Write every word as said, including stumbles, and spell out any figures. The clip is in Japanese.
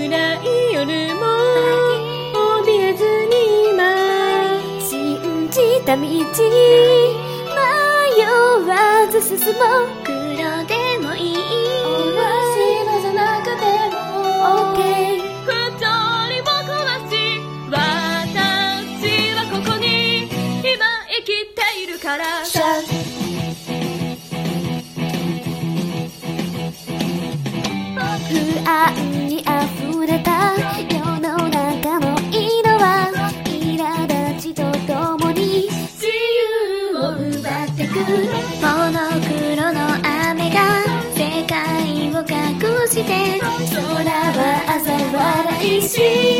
暗い夜も怯えずに今信じた道迷わず進もう。黒でもいい、 白じゃなくても OK。 二人をこなし私はここに今生きているから。 不安にあふれた世の中の色は苛立ちとともに自由を奪ってく。 モノクロの雨が世界を隠して空は嘲笑いし